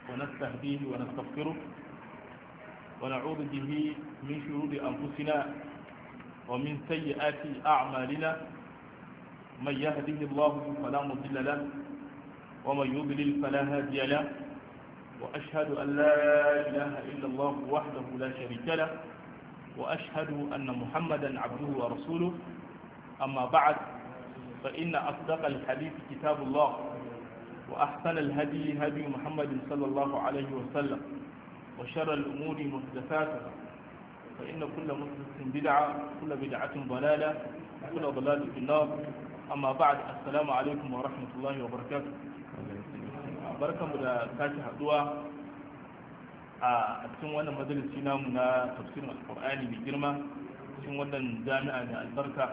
ونستهديه ونستغفره ونعوذ به من شرور أنفسنا ومن سيئات أعمالنا من يهده الله فلا مضل له ومن يضلل فلا هادي له وأشهد أن لا إله إلا الله وحده لا شريك له وأشهد أن محمدا عبده ورسوله أما بعد فإن أصدق الحديث كتاب الله وأحسن الهدي هدي محمد صلى الله عليه وسلم وشر الأمور محدثاتها فإن كل محدث بدعة وكل بدعة ضلالة وكل ضلالة في النار أما بعد السلام عليكم ورحمة الله وبركاته barkanmu da sake haduwa a cikin wannan majalisi namu na tafsirin alkur'ani mai girma cikin wannan jami'a mai albarka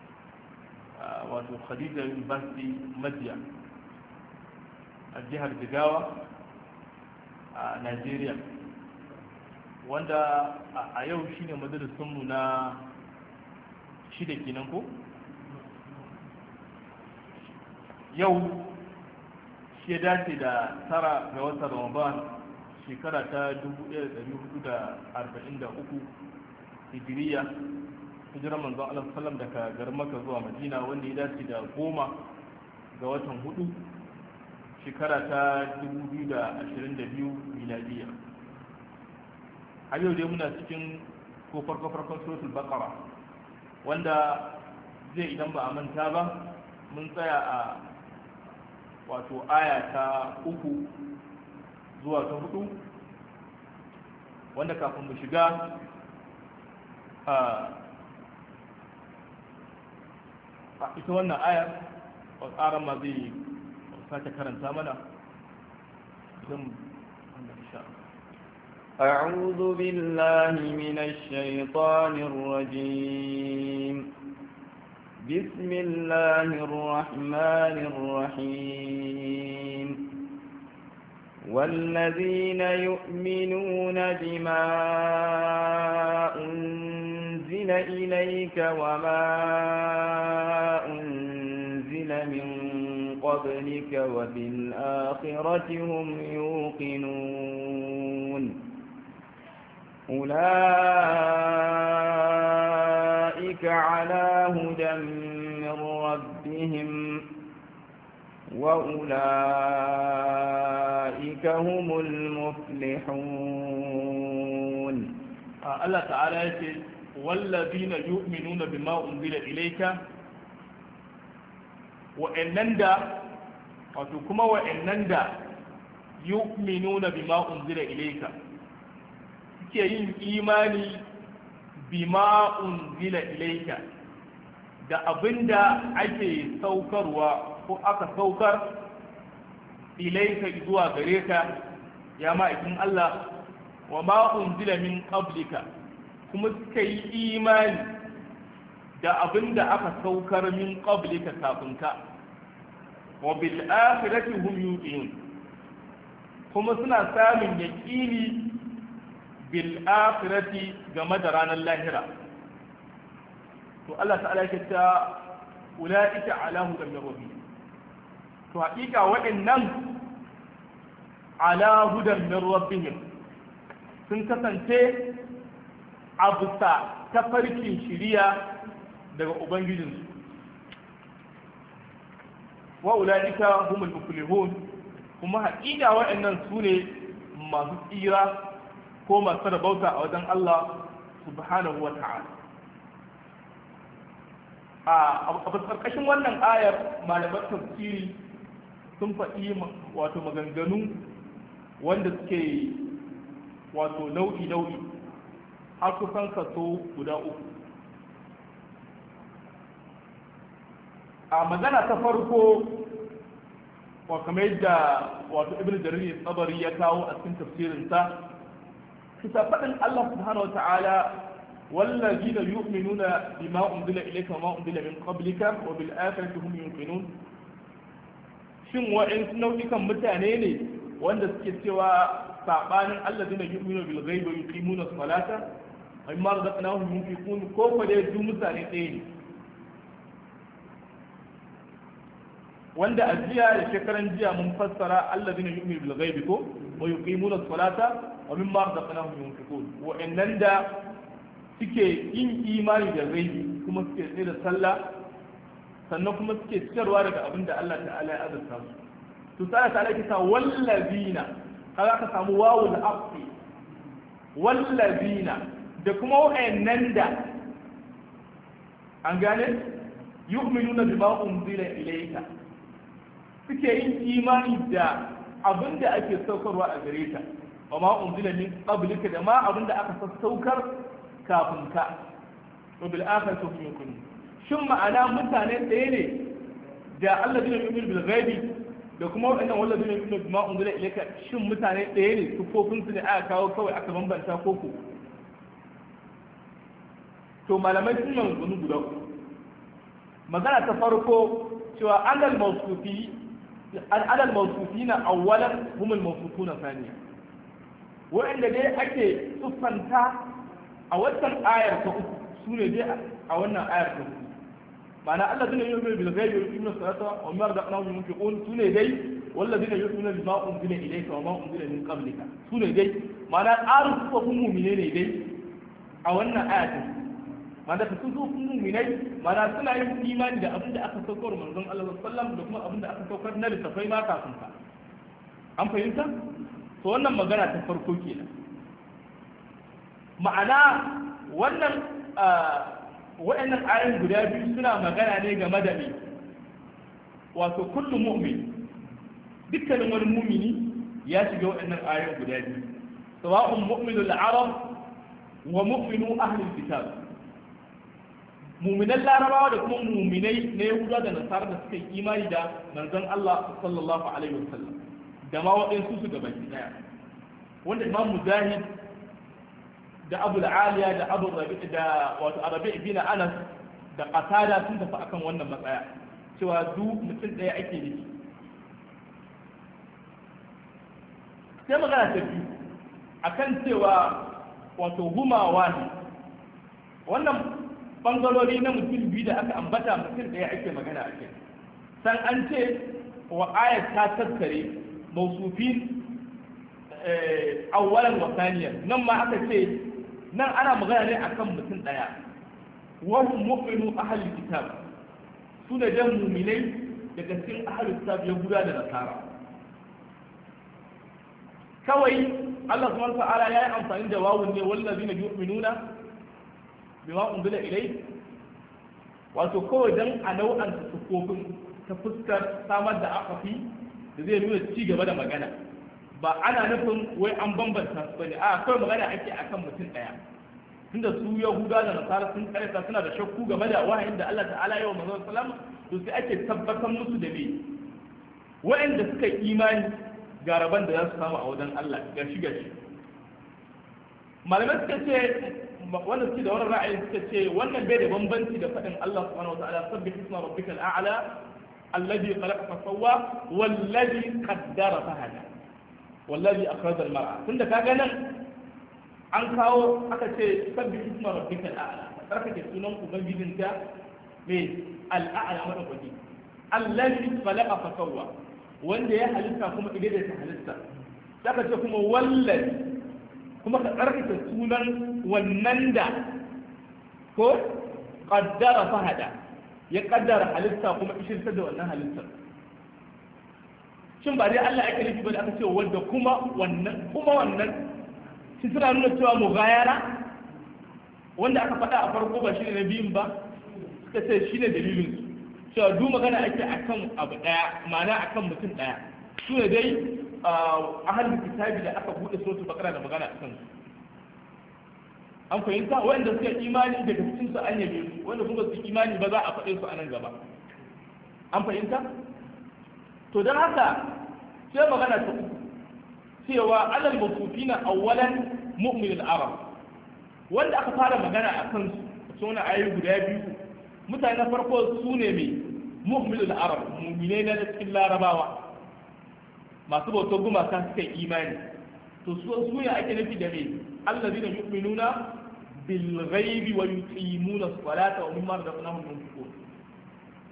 wato Khadija University Madiya a jihar Jigawa a Najeriya, wanda a yau shine majalisunmu na shida kenan ko yau ya dace da 9 ga watan Ramadan shekara ta 1443 hijiriya, hijirar manzon Allah sallam daga garin Makka zuwa Madina, wanda ya dace da 10 ga watan 4 shekara ta 2022 miladiya. A yau dai muna cikin ko farkon suratul Baqara, wanda zai idan ba a manta ba mun tsaya a wato aya ta 3 zuwa ta 4, wanda kafin mu shiga ita wannan aya tsarin ma zai sake karanta mana idan أعوذ بالله من الشيطان الرجيم بسم الله الرحمن الرحيم والذين يؤمنون بما أنزل إليك وما أنزل من قبلك وبالآخرة هم يوقنون أولئك على هدى من ربهم وأولئك هم المفلحون. الله تعالى يقول والذين يؤمنون بما أنزل إليك وإنندا وتكما وإنندا يؤمنون بما أنزل إليك ke yin imani bima unzila ilaika da abinda ake saukarwa ko aka saukar ilaika zuwa gare ka ya ma'aikin Allah wa ma unzila min qablika, kuma suka yi imani da abinda aka saukar min qablika kafin ka wa bil akhirati hum yuqinun, kuma suna samun yaqini bil akhirati game da ranar lahira. To Allah ta'ala yake ta ulaika ala hudan min rabbihim, to hakika waɗannan ala hudan min rabbihim sun kasance a bisa tafarkin shiriya daga ubangijinsu. Wa ulaika humul muflihun, kuma hakika waɗannan su ne masu tsira ko masu rabauta a wajen Allah subhanahu wa ta'ala. A ƙarƙashin wannan ayar malaman tafsiri sun faɗi wato maganganu wanda suke wato nau'i har kusan kaso guda 3. A magana ta farko wa kamar yadda wato Ibn Jarir Tabari ya kawo a cikin tafsirinsa, kisa faɗin Allah subhanahu wa ta'ala wallazina yu'minuna bima unzila ilayka wa ma unzila min qablika wa bil akhirati hum yuqinun. Shin wa'in nau'ikan mutane ne wanda suke cewa sabanin allazina yu'minuna bil ghaibi wa yuqimuna as-salata wa mimma razaqnahum yunfiqun, ko ko dai duk mutane ɗaya ne? wanda a jiya da shekaran jiya mun fassara allazina yu'minu bil ghaibi ko wa yuqimuna as-salata wa mimma razaqnahum yunfiqun wa'annan da suke yin imani da ghaibi kuma suke tsaye da sallah sannan kuma suke cikarwa daga abin da Allah ta'ala ya azurta su to sai ta'ala ke sa wallazina kaga ka samu wawul aqfi wallazina da kuma wa'annan da an gane yu'minuna bima unzila ilayka suke yin imani da abin da ake saukarwa a gare ta wa ma unzila min qablika da ma abin da aka sassaukar kafin ka wa bil akhirati hum yuqinun shin ma'ana mutane ɗaya ne da Allah zai yu'minu bil ghaibi da kuma waɗannan wanda zai yu'minu bima unzila ilayka shin mutane ɗaya ne sufofin su ne aka kawo kawai aka bambanta koko to malamai sun yi maganganu guda uku magana ta farko cewa alal mawsufi na awwalan humul mawsufuna thaniya wa'anda dai ake siffanta a wannan ayar ta uku sune dai a wannan ayar ta uku ma'ana alladhina yu'minuna bil ghaibi wa yuqimuna as-salata wa mimma razaqnahum yunfiqun sune dai walladhina yu'minuna bima unzila ilayka wa ma unzila min qablika sune dai ma'ana tsarin su mu'mine ne dai a wannan ayar ta ma'ana ta su mu'minai ma'ana suna yin imani da abin da aka saukar manzon Allah sallallahu alaihi wasallam da kuma abin da aka saukar na littafai ma kafin ka an fahimta to wannan magana ta farko kenan ma'ana wannan waɗannan ayoyin guda biyu suna magana ne game da me wato kullu mu'min dukkanin wani mu'mini ya shiga waɗannan ayoyin guda biyu sawa'un mu'minul arab wa mu'minu ahlul kitab mu'minan larabawa da kuma mu'minai na yahuda da nasara da suka yi imani da manzon Allah sallallahu alaihi wasallam da ma waɗansu su gaba daya wanda imam mujahid da abu aliya da abu rabi da wato arabi ibn anas da qatada sun tafi akan wannan matsaya cewa duk mutum ɗaya ake nufi sai magana ta biyu akan cewa wato huma wani wannan bangarori na mutum biyu da aka ambata mutum ɗaya ake magana a kai san an ce wa ayat ta tattare mausufin awwalan wa thaniyan nan ma aka ce nan ana magana ne akan mutum daya wa hum mu'minu ahli kitab su da jan mu'minai daga cikin ahli kitab ya guda da nasara kawai Allah subhanahu wa ta'ala ya yi amfani da wawun ne wallazina yu'minuna bima unzila ilayk wato kawai dan a nau'an sufofin ta fuskar samar da akafi da zai nuna ci gaba da magana ba ana nufin wai an bambanta su bane a kawai magana ake akan mutum daya tunda su yahuda da nasara sun karanta suna da shakku game da wahayin da Allah ta'ala ya wa manzon sallallahu to sai ake tabbatar musu da me wa'anda suka imani ga rabon da za su samu a wajen Allah gashi malamai suka ce wanda suke da wannan ra'ayi suka ce wannan bai da bambanci da faɗin Allah subhanahu wa ta'ala sabbih isma rabbikal a'la alladhi khalaqa fa sawwa wallazi qaddara fa hada wallazi akhraja al-mar'a tunda kaga nan an kawo aka ce sabbi isma rabbikal a'la karkake sunan ubangijinka me al-a'la madaukaki allazi khalaqa fa sawwa wanda ya halitta kuma idan da halitta saka ce kuma wallazi kuma ka karkake sunan wannan da ko qaddara fa hada ya kaddara halitta kuma ishirta da wannan halittar shin ba dai Allah ake nufi ba da aka ce wanda kuma wannan shi suna nuna cewa mughayara wanda aka faɗa a farko ba shine na biyun ba suka ce shine dalilin su cewa duk magana ake akan abu daya ma'ana akan mutum daya su ne dai ahlul kitabi da aka bude suratul baqara da magana akan su an fahimta wanda suka imani daga cikin su an yabe su wanda kuma su imani ba za a faɗe su a nan gaba an fahimta to don haka sai magana ta uku cewa alal mutufina awwalan mu'min al-arab wanda aka fara magana a kan su suna ayoyi guda biyu mutane na farko su ne mai mu'min al-arab mu'minai na cikin larabawa masu bautar gumaka suka yi imani to su ne ake nufi da mai allazina yu'minuna bil ghaibi wa yuqimuna as-salata wa mimma razaqnahum yunfiqun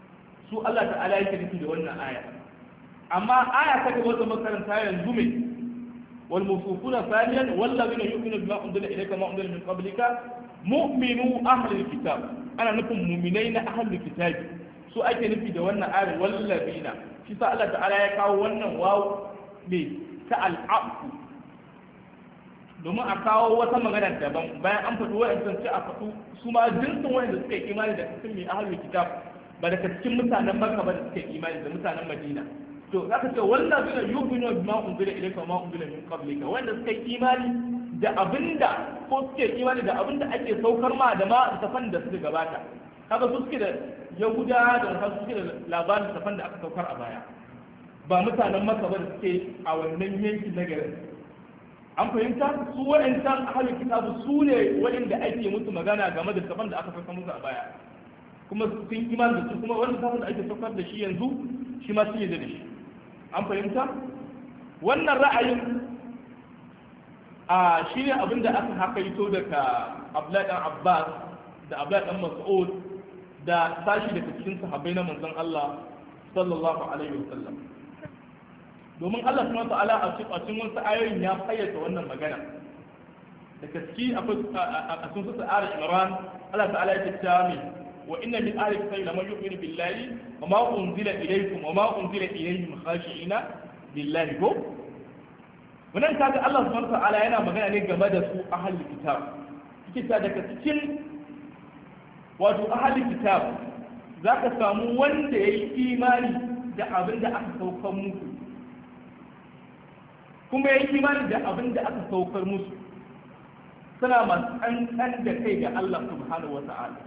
su Allah ta'ala yake nufi da wannan aya amma aya ta gaba da makaranta yanzu mai wal mufufuna thaniyan wallazina yu'minuna bima unzila ilayka ma unzila min qablika mu'minu ahli alkitab ana nufin mu'minai na ahli alkitab su ake nufi da wannan aya wallazina shi sa Allah ta'ala ya kawo wannan wawu ne ta al'afu domin a kawo wata magana daban bayan an faɗi wa'ancan sai a faɗu su ma jinsin wa'anda suka yi imani da cikin mai ahlul kitab ba daga cikin mutanen Makka ba da suka yi imani da mutanen Madina to zaka ce wannan zuna yu'minu bima unzila ilayka wa ma unzila min qablika wanda suka yi imani da abinda ko suke imani da abinda ake saukar ma da ma tafan da suka gabata kaga su suke da Yahuda da wasu suke da labarin tafan da aka saukar a baya ba mutanen Makka ba da suke a wannan yankin na garin an fahimta su waɗancan ahalin kitabu su ne waɗanda ake musu magana game da tafan da aka saukar musu a baya kuma sun iman da su kuma wannan tafan da ake saukar da shi yanzu shi ma sun yi da shi an fahimta wannan ra'ayin shi ne abin da aka hakaito daga Abdullahi dan Abbas da Abdullahi dan Mas'ud da sashi daga cikin sahabbai na manzon Allah sallallahu alaihi wasallam domin Allah subhanahu wa ta'ala a cikin wasu ayoyin ya fayyace wannan magana da gaske akwai a cikin sura Al-Imran Allah ta'ala ya ce mai wa inna min ahli kitabi laman yu'minu billahi wa ma unzila ilaykum wa ma unzila ilayhim khashi'ina billahi ko wannan kaga Allah subhanahu wa ta'ala yana magana ne game da su ahli kitab kike ta daga cikin wato ahli kitab zaka samu wanda yayi imani da abin da aka saukar muku kuma ya yi imani da abin da aka saukar musu suna masu ƙanƙan da kai ga Allah subhanahu wa ta'ala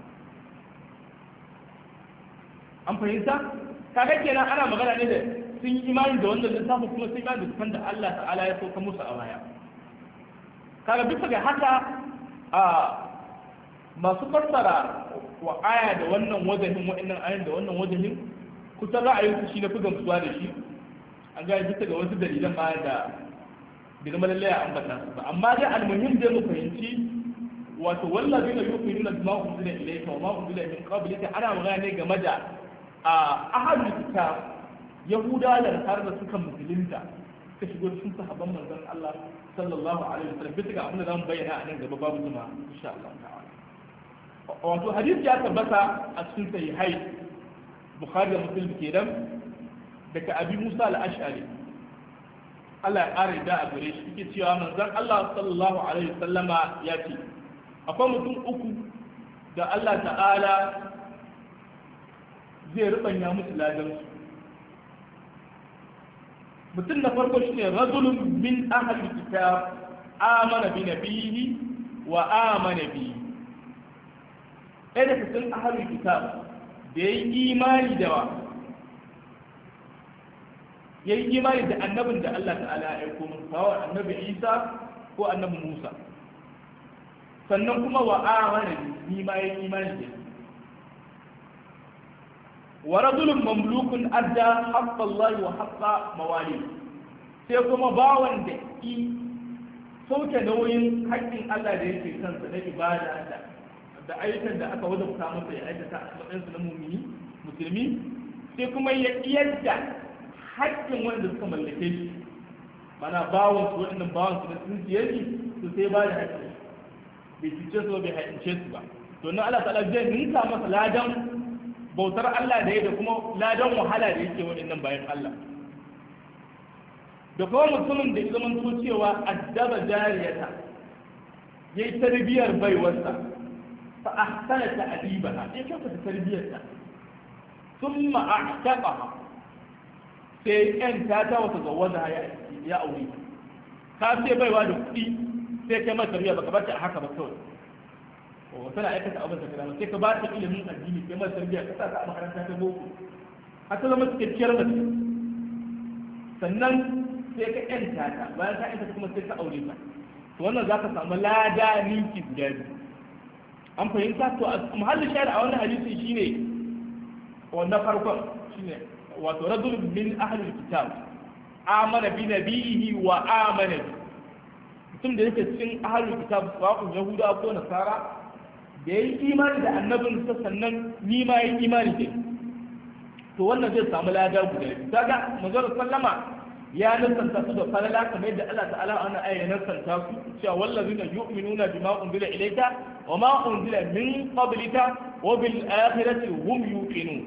an fahimta kaga kenan ana magana ne da sun yi imani da wannan littafin kuma sun imani da tufan da Allah ta'ala ya saukar musu a baya kaga bisa ga haka a masu fassara wa aya da wannan wajahin wa'annan ayan da wannan wajahin kusan ra'ayinsu shi na fi gamsuwa da shi an gaya bisa ga wasu dalilan ma da bai zama lallai a ambata su ba amma dai almuhim dai mu fahimci wato wallahi na yu'minuna bima unzila ilayka wa ma unzila min qablika ana magana ne game da ahadul kitab yahuda da nasara da suka musulunta suka shigo cikin sahabban manzon Allah sallallahu alaihi wasallam bisa ga abin da zamu bayyana a nan gaba babu zuma insha Allah ta'ala wato hadisi ya tabbata a cikin sahihai Bukhari da Muslim kenan daga Abi Musa al-Ash'ari Allah ya ƙara da a gare shi yake cewa manzon Allah sallallahu alaihi wasallama ya ce akwai mutum uku da Allah ta'ala zai rubanya musu ladan su mutum na farko shine rajulun min ahli kitab amana bi nabiyhi wa amana bi ɗaya daga cikin ahli kitab da yayi imani da wa ya yi imani da annabin da Allah ta'ala ya aiko mun kawo annabi Isa ko annabi Musa sannan kuma wa amana ni ma ya yi imani da wa rajulun mamlukun adda haqqa Allah wa haqqa mawali sai kuma bawan da ki sauke nauyin haƙƙin Allah da yake kansa na ibada da ayyukan da aka wajabta masa ya aikata a matsayin na musulmi sai kuma ya yadda haƙƙin wanda suka mallake shi mana bawon su waɗannan bawon su na sun siye shi su sai ba da haƙƙin bai cuce su ba bai haƙince su ba to nan Allah ta'ala zai ninka masa ladan bautar Allah da ya da kuma ladan wahala da yake waɗannan bayan Allah da kuma mutumin da ya zama to cewa addaba jariyata yayi tarbiyar baiwarsa fa ahsana ta'dibaha ya kyautata tarbiyarta thumma a'taqaha sai yan ta wata zawada ya aure ka sai baiwa da kuɗi sai kai mata tarbiyya baka bata a haka ba kawai o tana aikata abin da kana sai ka ba ta ilimin addini kai mata tarbiyya ka sa ta a makaranta ta boko har ta zama cikakkiyar mace sannan sai ka yanta ta bayan ka yanta kuma sai ka aure ta to wannan za ka samu lada ninki guda biyu an fahimta to a muhallin shari'a a wannan hadisi shine wannan farkon shine wato rajul min ahli kitab amana bi nabihi wa amana bi mutum da yake cikin ahli kitab sawa'un yahuda ko nasara da yayi imani da annabin sa sannan ni ma yayi imani da to wannan zai samu lada guda biyu. Kaga manzon sallama ya nasanta su da falala kamar yadda Allah ta'ala a wannan aya ya nasanta su cewa wallazina yu'minuna bima unzila ilayka wa ma unzila min qablika wa bil akhirati hum yuqinun.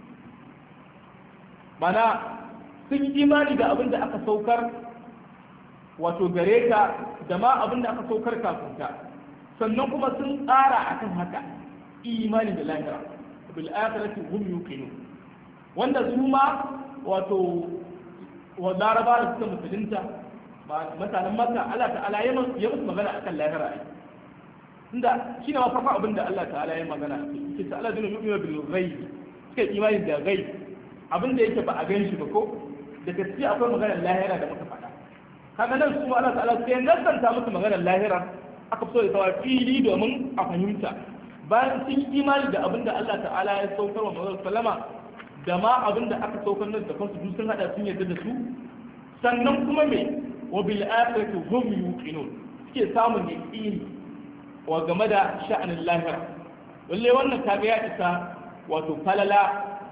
Mana sun yi imani da abin da aka saukar wato gare ka da ma abin da aka saukar kafin ka, sannan kuma sun tsara akan haka imani da lahira bil akhirati hum yuqinun, wanda su ma wato wa laraba da suka musulunta ba mutanen makka Allah ta'ala ya musu magana akan lahira ai inda shine ma farko abin da Allah ta'ala ya magana yake ta Allah zai yu'minu bil ghaib, suka imani da ghaib abin da yake ba a ganshi ba ko da gaskiya akwai maganar lahira da muka faɗa. Kaga nan su Allah ta'ala sai nasanta musu maganar lahira aka fito da tawa fili domin a fahimta bayan sun yi imani da abin da Allah ta'ala ya saukar wa manzon sallama da ma abin da aka saukar nan da kansu duk sun hada sun yarda da su, sannan kuma me wa bil akhirati hum yuqinun, suke samun yaqini wa game da sha'anin lahira. Lalle wannan kaga ya isa wato falala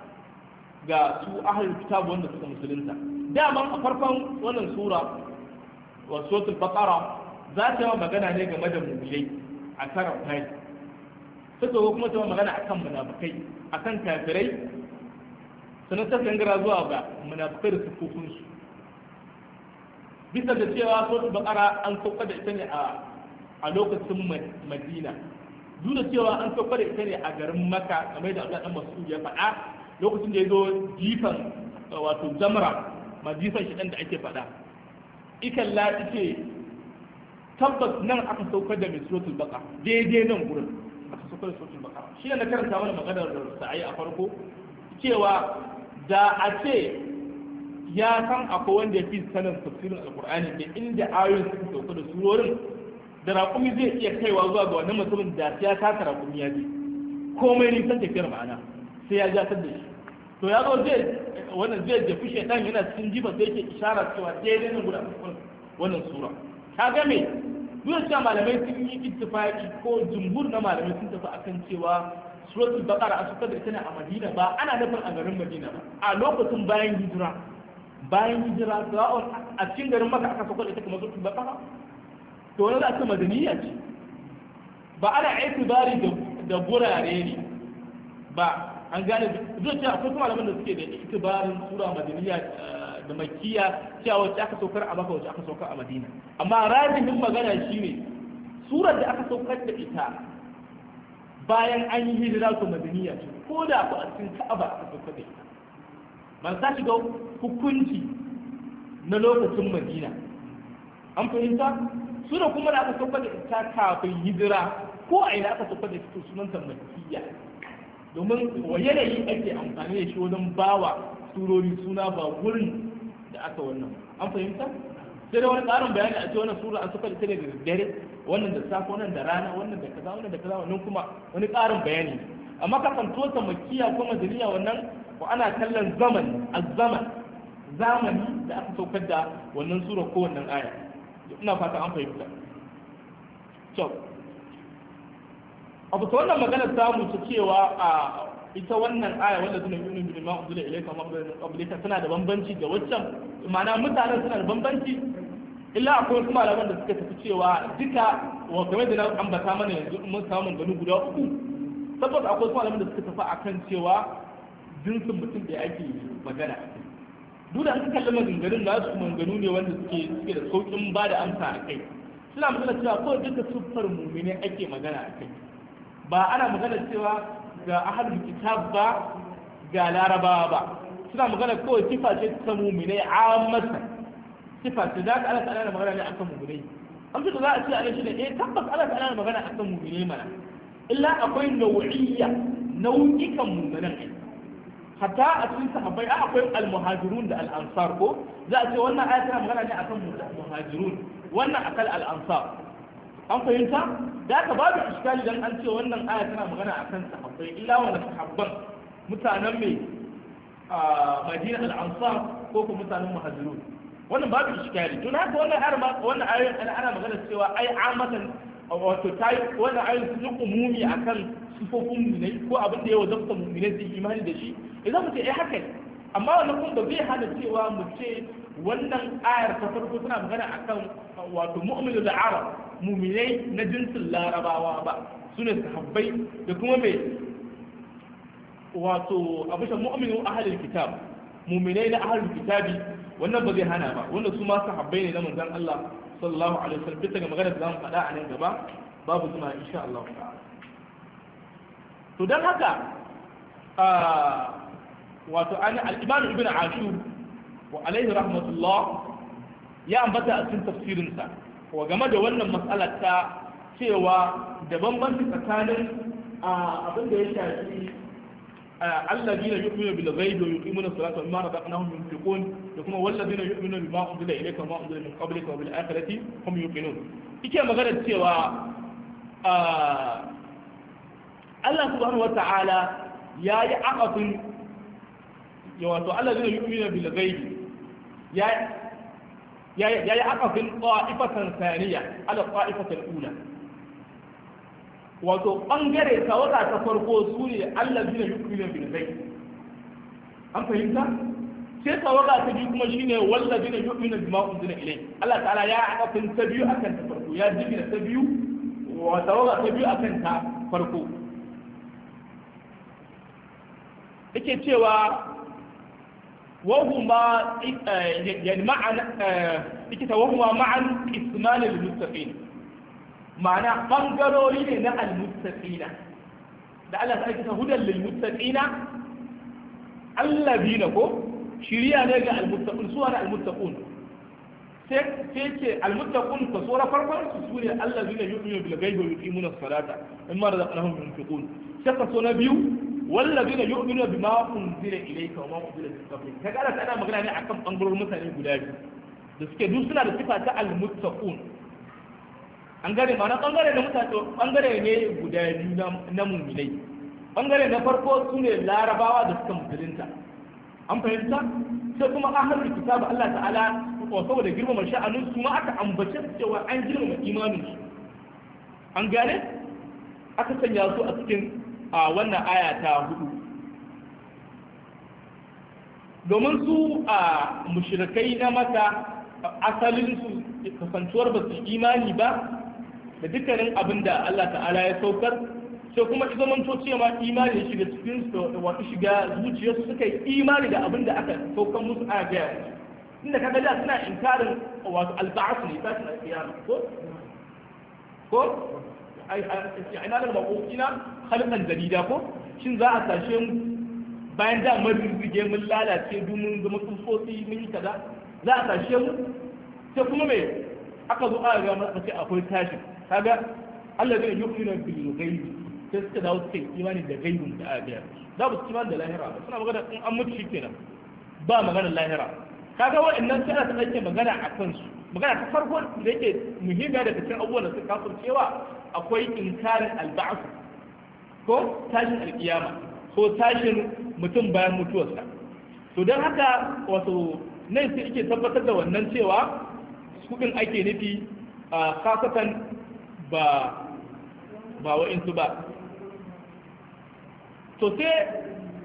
ga su ahlul kitab wanda suka musulunta. Daman a farkon wannan sura wa suratul baqara za ta yi magana ne game da mu'minai a karan kai, suka kuma ta magana akan munafikai akan kafirai, sannan ta gangara zuwa ga munafikai da sufofinsu. Bisa da cewa suratul baqara an sauka da ita ne a lokacin Madina, duk da cewa an sauka da ita ne a garin Makka kamar da Allah dan Mas'ud ya faɗa lokacin da ya zo jifan wato jamra ma jifan shi dan da ake faɗa. Ikan la ce tabbas nan aka saukar da mai suratul baqara daidai nan gurin aka saukar da suratul baqara. Shi ne na karanta mana maganar sa'ayi a farko cewa da a ce ya san akwai wanda ya fi sanin tafsirin alkur'ani da inda ayoyin suka sauka da surorin, da raƙumi zai iya kaiwa zuwa ga wannan mutumin da ya taka raƙumi ya je komai nisan tafiyar ma'ana sai ya jatar da shi. To ya zo zai jafi shaitan yana cikin jiba sai yake isharar cewa daidai nan guda wannan sura. Ka ga me duk da malamai sun yi ittifaqi ko jumhur na malamai sun tafi akan cewa suratul baqara a suka da ita ne a Madina, ba ana nufin a garin Madina ba, a lokacin bayan hijira sa'on a cikin garin Makka aka sako da ita kamar suratul baqara, to wannan za ta madaniya ce, ba ana itibari da gurare ne ba. An gane zai ce akwai kuma malaman da suke da itibarin sura madaniya da makkiya cewa wacce aka saukar a Makka wacce aka saukar a Madina, amma rajihin magana shine surar da aka saukar da ita bayan an yi hijira to madaniya ce, ko da ku a cikin Ka'aba aka saukar da ita ban ta shiga hukunci na lokacin Madina. An fahimta sura kuma da aka saukar da ita kafin hijira ko a ina aka saukar da ita sunanta makkiya, domin wa yanayi ake amfani da shi wajen bawa surori suna ba gurin da aka wannan. An fahimta sai da wani ƙarin bayani a ce wannan sura an saukar da ita ne da dare, wannan da safe, wannan da rana, wannan da kaza, wannan da kaza, wannan kuma wani ƙarin bayani. Amma kasanto ta makkiya ko madaniya wannan ko ana kallon zamani da aka saukar da wannan sura ko wannan aya. Ina fata an fahimta. Abu ta wannan magana samu ta cewa a ita wannan aya wanda suna yunin bin ma unzila ilayka ma qablika tana da bambanci da waccan, ma'ana mutanen suna da bambanci, illa akwai wasu malaman da suka tafi cewa duka wa kamar da na ambata mana yanzu mun samu ganu guda uku, saboda akwai wasu malaman da suka tafi akan cewa jinsin mutum da ake magana a kai. Duk da an kalli maganganun da su maganganu ne wanda suke da saukin ba da amsa a kai, suna magana cewa kawai duka siffar mumine ake magana a kai, ba ana magana cewa ga ahlul kitab ba ga larabawa ba, suna magana kawai sifa ce ta mu'minai ammata, sifa ce da Allah ta'ala na magana ne akan mu'minai. An fito za a ce ana shi ne tabbas Allah ta'ala na magana akan mu'minai mana, illa akwai nau'ikan mu'minan ai, hatta a cikin sahabbai akwai al-muhajirun da al-ansar ko za a ce wannan aya tana magana ne akan muhajirun, wannan akan al-ansar. An fahimta da aka babu iskali dan an ce wannan aya tana magana akan sahabbai, illa wannan sahabban mutanen mai Madina al-Ansar ko kuma mutanen Muhajirun, wannan babu iskali. To haka wannan ayoyin ana magana cewa ai amatan wato ta yi wannan ayoyin sun yi umumi akan sifofin mu'minai ko abin da ya wajabta mu'minai su imani da shi idan mu ce haka ne amma wannan kuma ba zai hana cewa mu ce wannan ayar ta farko tana magana akan wato mu'minul arab mu'minai na jinsin larabawa ba sune sahabbai da kuma mai wato abusha mu'minu ahlul kitab mu'minai na ahlul kitabi wannan ba zai hana ba wannan su ma sahabbai ne na manzon Allah sallallahu alaihi wasallam bisa ga magana da zamu faɗa a nan gaba babu zuma insha Allah ta'ala to dan haka wato an al-imam ibn ashur wa alaihi rahmatullah ya ambata a cikin tafsirin sa wa game da wannan mas'alar ta cewa da bambanci tsakanin abin da ya shafi الذين يؤمنون بالغيب ويقيمون الصلاة ومما رزقناهم ينفقون ثم والذين يؤمنون بما أنزل إليك وما أنزل من قبلك وبالآخرة هم يوقنون ike magana cewa Allah subhanahu wata'ala ya yi aqafin wato alladhina yu'minuna bil ghaibi ya yi aqafin qa'ifatan thaniya ala qa'ifatan ula wato bangare tawaga ta farko su ne allazina yu'minuna bil ghaib an fahimta sai tawaga ta biyu kuma shine wallazina yu'minuna bima unzila ilayk Allah ta'ala ya akafin ta biyu akan ta farko ya jibina ta biyu wa tawaga ta biyu akan ta farko yake cewa wa huma yani ma'an yake ta wa huma ma'an isman lil muttaqin ma'ana bangarori ne na almuttaqina da Allah ta aika hudan lil muttaqina allazina ko shiriya ne ga almuttaqun suwa da almuttaqun sai ce almuttaqun ka sura farkon su ne allazina yu'minu bil ghaibi wa yuqimuna as-salata mimma razaqnahum yunfiqun sai ka so na biyu wallazina yu'minu bima unzila ilayka wa ma unzila min qablik kaga Allah tana magana ne akan bangarorin mutane guda biyu da suke duk suna da sifa ta almuttaqun an gane ma na bangare da mutane bangare ne guda biyu na mu'minai bangare na farko su ne larabawa da suka musulunta an fahimta sai kuma ahlul kitab Allah ta'ala ko saboda girmama sha'anin su ma aka ambace cewa an girmama imanin su an gane aka sanya su a cikin wannan aya ta 4 domin su mushrikai na maka asalin su kasantuwar ba su imani ba da dukkanin abin da Allah ta'ala ya saukar sai kuma zamanto cewa imani ya shiga cikin wato shiga zuciyarsu suka yi imani da abin da aka saukar musu a gaya musu inda kaga da suna inkarin wato alba'asu ne ta suna kiyama ko ina da maƙoƙina halkan jarida ko shin za a tashe mu bayan da mun rige mun lalace domin zama tsutsotsi mun yi kaza za a tashe mu sai kuma me aka zo aka ga masa ce akwai tashi kaga Allah zai yu'minu bil ghaibi sai suka dawo suka imani da gaibin da aka gaya da ba su imani da lahira ba suna magana in an mutu shikenan ba magana lahira kaga waɗannan suna ta ake magana a kansu magana ta farko da yake muhimmiya daga cikin abubuwan da suka kafir cewa akwai inkarin alba'su ko tashin alkiyama ko tashin mutum bayan mutuwarsa to don haka wato nan sai ake tabbatar da wannan cewa kudin ake nufi a kasatan ba wa'insu ba to sai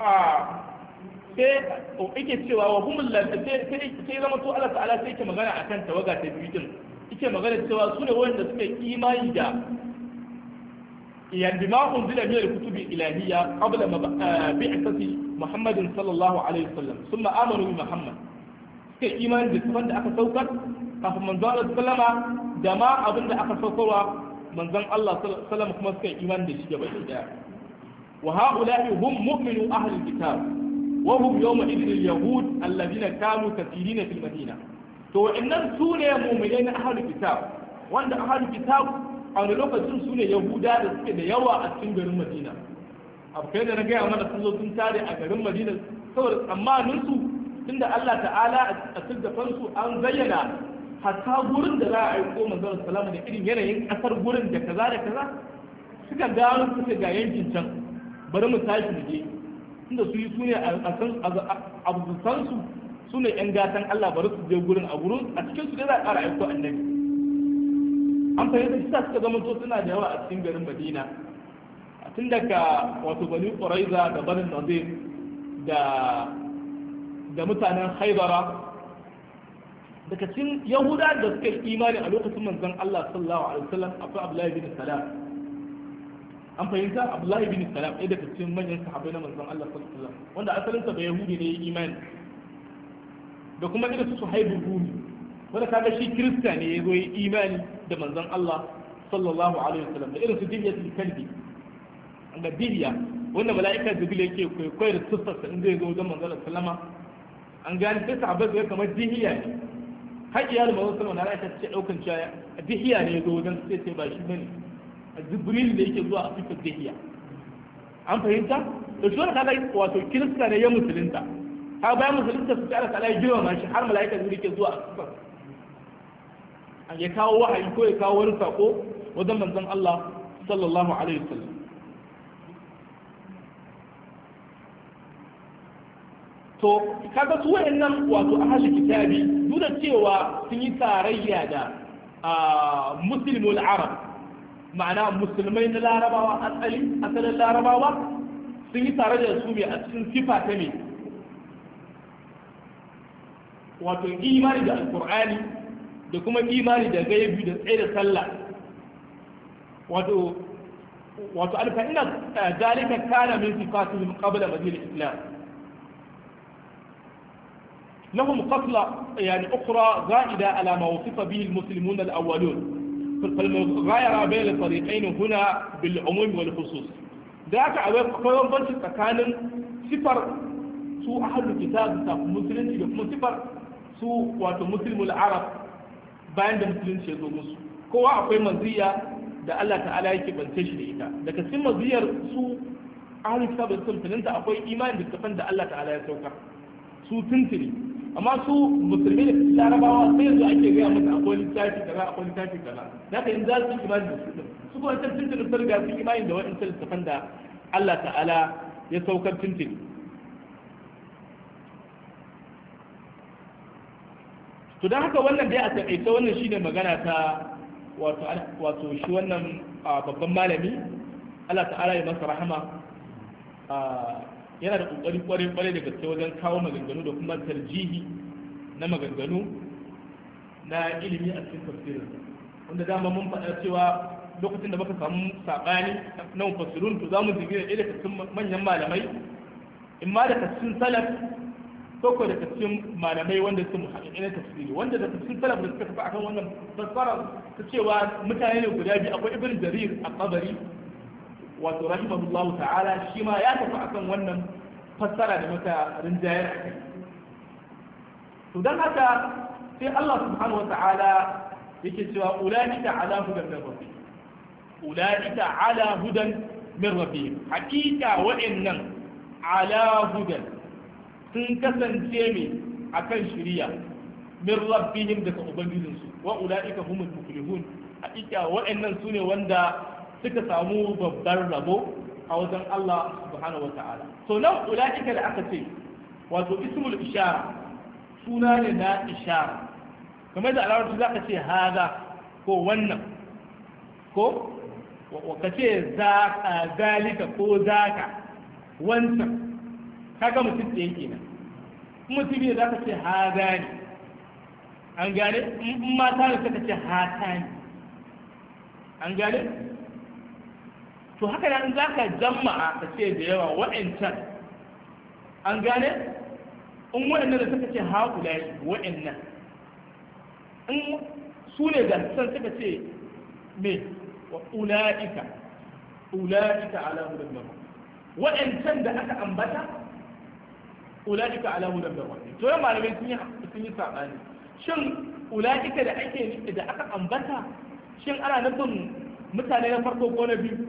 ake cewa wa humul sai zama to Allah ta'ala sai yake magana akan tawaga ta biyu din yake magana cewa su ne wanda suka imani da yan bima unzila min al-kutubi ilahiyya qabla bi'thati Muhammadin sallallahu alaihi wasallam thumma amanu bi Muhammad suka imani da tafan da aka saukar kafin manzon Allah sallama da ma abin da aka saukarwa manzon Allah sallama kuma suka imani da shi gaba daya wa ha'ula'i hum mu'minu ahli kitab wa hum yawma idin al-yahud alladhina kanu kathirina fil madina to wa'annan sune mu'minai na ahli kitab wanda ahli kitab a wani lokacin sune yahuda da suke da yawa a cikin garin Madina abu kai da na gaya mana sun zo sun tare a garin Madina saboda tsammanin su tunda Allah ta'ala a cikin su an zayyana hatta gurin da za a aiko manzon sallama da irin yanayin kasar gurin da kaza da kaza suka gano suka ga yankin can bari mu tashi mu je tunda su yi sune a san su sune yan gatan Allah bari su je gurin a cikin su dai za a ƙara aiko annabi an fahimta shi suka zama to suna da yawa a cikin garin Madina tun daga wato Bani Quraiza da Bani Nadir da mutanen Haibara daga cikin Yahuda da suka yi imani a lokacin manzon Allah sallallahu alaihi wasallam akwai Abdullahi bin Salam an fahimta Abdullahi bin Salam ɗaya daga cikin manyan sahabbai na manzon Allah sallallahu alaihi wasallam wanda asalinsa ba Yahudi ne ya yi imani da kuma irin su Suhaibul Rumi wanda kaga shi Kirista ne ya zo yi imani da manzon Allah sallallahu alaihi wasallam da irin su Dihyatul Kalbi da Dihya wanda mala'ika Jibril yake koyar da tuffarsa in zai zo wajen manzon Allah sallama an gani sai sahabbai su kamar Dihya ne har iyalin manzon sallallahu alaihi wasallam ce daukan cewa Dihya ne ya zo wajen sai ba shi bane Jibril da yake zuwa a cikin Dihya an fahimta to shi wannan kaga wato Kirista ne ya musulunta ha bayan musulunta su tsara kala girma shi har mala'ika Jibril yake zuwa a cikin ya kawo wahayi ko ya kawo wani sako wajen manzon Allah sallallahu alaihi wasallam to kaga su wayannan wato ahli kitabi duk da cewa sun yi tarayya da muslimul arab ma'ana musulmai na larabawa asalin larabawa sun yi tarayya da su a cikin sifa ta me wato imani da alqur'ani da kuma imani da gaibi da tsaye da sallah wato alfa'ina zalika kana min sifatihim qabla madina islam lahum qatla yani ukhra za'ida ala ma wasifa bihi almuslimun alawwalun فالمغايرة بين الفريقين هنا بالعموم والخصوص ذاك akwai banci tsakanin sifar su ahlul kitab da musulunci da kuma sifar su wato muslimul arab bayan da musulunci ya zo musu kowa akwai maziya da Allah ta'ala yake bance shi da ita daga cikin maziyar su ahlul kitab da musulunta akwai imani da kafan da Allah ta'ala ya saukar su tuntuni amma su musulmi da larabawa sai yanzu ake gaya masa akwai littafi kaza akwai littafi kaza da ka yanzu za su imani da su kuma can tuntuni sun riga su imani da waɗancan littafan da Allah ta'ala ya saukar tuntuni to don haka wannan dai a taƙaice wannan shine magana ta wato shi wannan babban malami Allah ta'ala ya masa rahama yana da kokari kwarai da gaske wajen kawo maganganu da kuma tarjihi na maganganu na ilimi a cikin tafsirin wanda dama mun faɗa cewa lokacin da muka samu saɓani na mufassirun to za mu jigina ɗaya daga cikin manyan malamai in ma daga cikin salaf ko daga cikin malamai wanda su muhaƙiƙi na tafsiri wanda da cikin salaf da suka tafi akan wannan fassara ta cewa mutane ne guda biyu akwai ibn jarir al-qabari wato rahimahullahu ta'ala shi ma ya tafi akan wannan fassara da muka rinjayar a kai to dan haka sai Allah subhanahu wa ta'ala yake cewa ulaika ala hudan min rabbihim ulaika ala hudan min rabbihim hakika wa'annan ala hudan sun kasance mai akan shiriya min rabbihim daga ubangijinsu wa ulaika humul muflihun hakika wa'annan sune wanda suka samu babbar rabo a wajen Allah subhanahu wa ta'ala to nan ulaika da aka ce wato ismul ishara suna ne na ishara kamar da alarabci za ka ce haza ko wannan ko ka ce zalika ko zaka wancan kaga mutum ɗaya kenan mutum ne za ka ce haza ne an gane in mata ne suka ce hata ne an gane to haka nan za ka jama'a ka ce da yawa wa'ancan an gane in wa'annan da suka ce haƙulai wa'annan in su ne da san suka ce me wa ula'ika ala hudan min wa'ancan da aka ambata ula'ika ala hudan min to yan malamai sun yi sabani shin ula'ika da ake da aka ambata shin ana nufin mutane na farko ko na biyu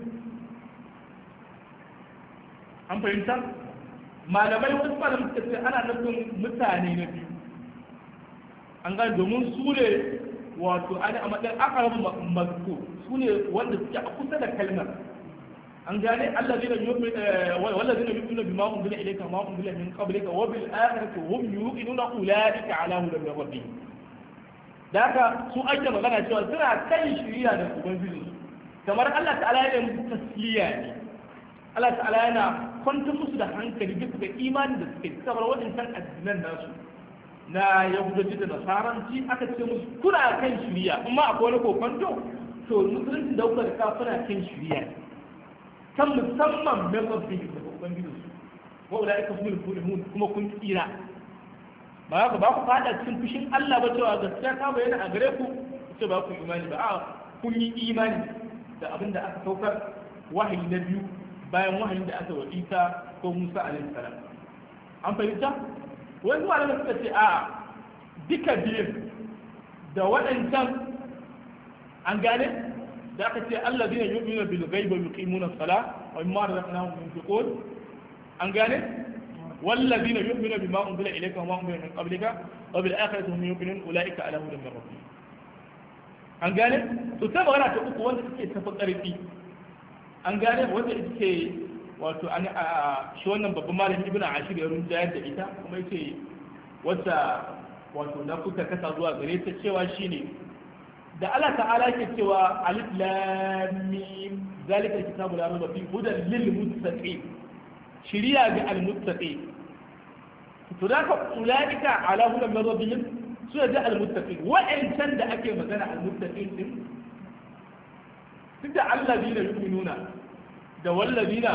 an fahimta malamai wasu malamai suka ce ana nufin mutane na biyu an gane domin su ne wato ana a matsayin akarar mazku su ne wanda suke a kusa da kalmar an gane allazina yu'minuna bima unzila ilayka ma unzila min qablika wa bil akhirati hum yuqinuna ulaika ala hudan min rabbihim da haka su ake magana cewa suna kan shiriya da ubangiji kamar Allah ta'ala yana musu tasliya ne Allah ta'ala yana kwanta musu da hankali duk da imani da suke kamar waɗancan addinan nasu na yahudanci da nasaranci aka ce musu kuna kan shiriya amma akwai wani kokonto to musulunci da kuka da kuna kan shiriya kan musamman mai rabbi da ubangiji su wa ulaika humul muflihun kuma kun tsira ba ku fada cikin fushin Allah ba cewa gaskiya ta bayyana a gare ku ce ba ku imani ba a kun yi imani da abin da aka saukar wahayi na biyu bayan wahayin da aka wa Isa ko Musa alaihi salam an fahimta wani malamai suka ce a duka biyun da waɗancan an gane da aka ce Allah zai yi yu'minu bil ghaibi wa yuqimuna as-salah wa mimma razaqnahum yunfiqun an gane والذين يؤمنون بما أنزل إليك وما أنزل من قبلك وبالآخرة هم يؤمنون أولئك على هدى من ربهم an gane to sai magana ta uku wanda take tafi ƙarfi an gane wanda take wato an shi wannan babban malami ibn ashir ya runjayar da ita kuma yace wata wato na kuka kasa zuwa gare ta cewa shine da Allah ta'ala ke cewa alif lam mim zalika kitabu la raiba fihi hudan lil muttaqin shiriya ga almuttaqi to da ka ulaika ala hudan min rabbihim su da almuttaqi wa'ancan da ake magana almuttaqin din tunda allazina yu'minuna da wallazina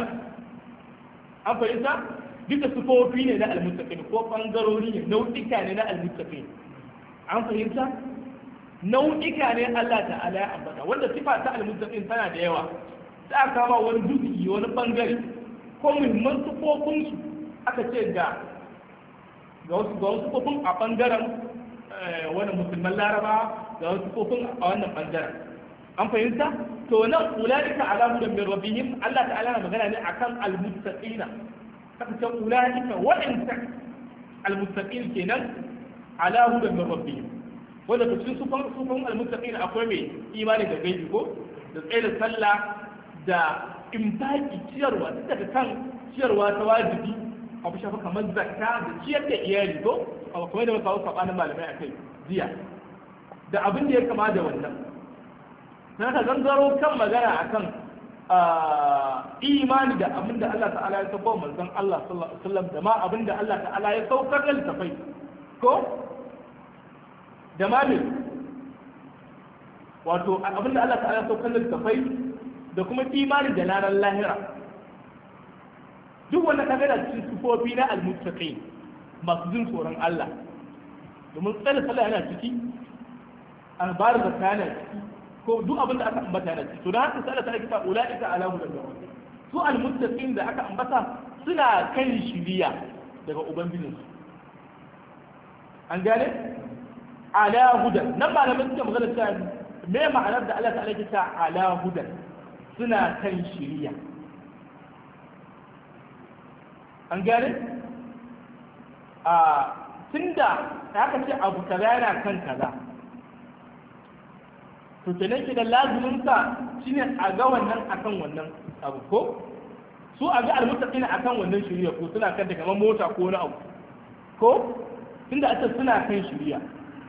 an fahimta duka sufofi ne na almuttaqin ko bangarori ne nau'ika ne na almuttaqin an fahimta nau'ika ne Allah ta'ala ya ambata wanda sifa ta almuttaqin tana da yawa sai aka kama wani duki wani bangare ko muhimman sufofinsu aka ce ga wasu sufofin a ɓangaren wani musulman laraba ga wasu sufofin a wannan ɓangaren an fahimta to nan ulaika ala hudan min rabbihim Allah ta'ala na magana ne akan almuttaqina saka ce ulaika wa'inta almuttaqin kenan ala hudan min rabbihim wanda to cikin sufofin almuttaqina akwai mai imani da gaibi ko da tsaye da sallah da infaki ciyarwa duk daga kan ciyarwa ta wajibi abu shafa kamar zakka da ciyar da iyali ko kuma da kawo sabanin malamai a kai jiya da abin da ya kama da wannan sai ka gangaro kan magana akan imani da abin da Allah ta'ala ya saukar manzon Allah sallallahu alaihi wasallam da ma abin da Allah ta'ala ya saukar da littafai ko da ma ne wato abin da Allah ta'ala ya saukar da littafai da kuma imani da ranar lahira duk wanda kaga da cikin sufofi na almuttaqin masu jin tsoron Allah domin tsare sallah yana ciki albar da kana ciki ko duk abin da aka ambata yana ciki to da haka sallah ta kita ulaika ala hudan su almuttaqin da aka ambata suna kan shiriya daga ubangijinsu an gane ala hudan nan malamin suke magana cewa me ma'anar da Allah ta'ala ke ta ala hudan suna kan shiriya an gane a tunda aka ce abu kaza yana kan kaza to kenan ki da lazumin sa shine a ga wannan akan wannan abu ko su a ga almuttaqina akan wannan shiriya ko suna kan da kamar mota ko wani abu ko tunda aka suna kan shiriya